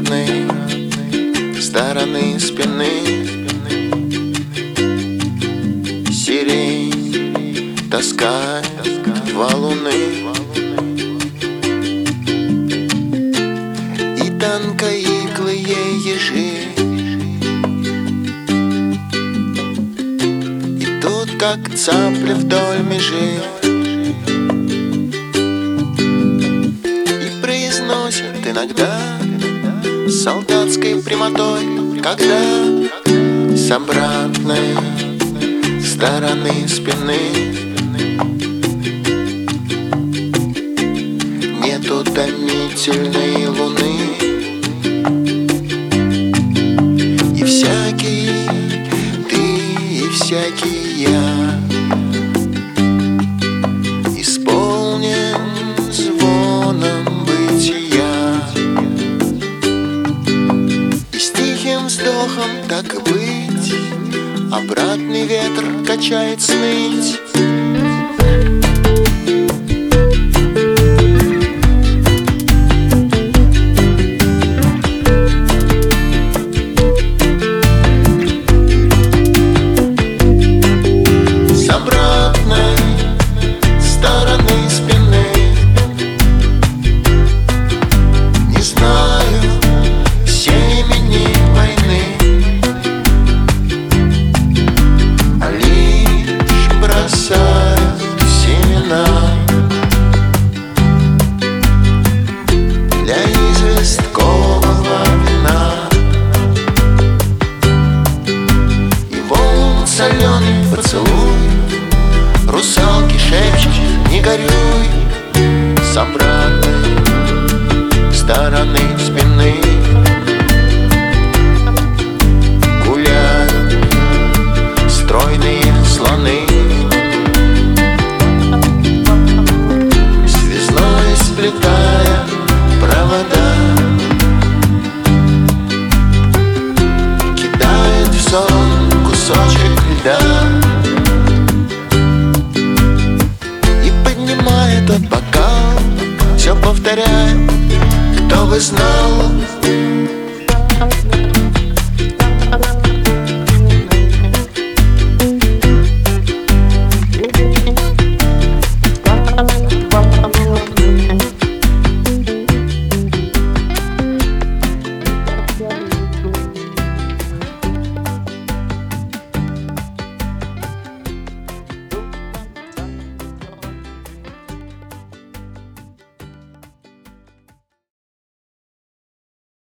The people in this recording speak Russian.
обратной стороны спины. Сирень таскает валуны, и тонкоиглые ежи идут, как цапли вдоль межи, и произносят иногда с солдатской прямотой, когда с обратной стороны спины нету томительной луны. И всякий ты, и всякий я исполнен звоном бытия, и с тихим вздохом, так и быть, обратный ветер качает сныть. С обратной стороны спины не знаю семени войны, бросают семена для известкового вина. И волн соленый поцелуй русалки шепчет: не горюй. С обратной стороны спины гуляют стройные слоны, связной сплетая провода, кидает в сон кусочек льда и поднимает от бокал, все повторяет: кто бы знал,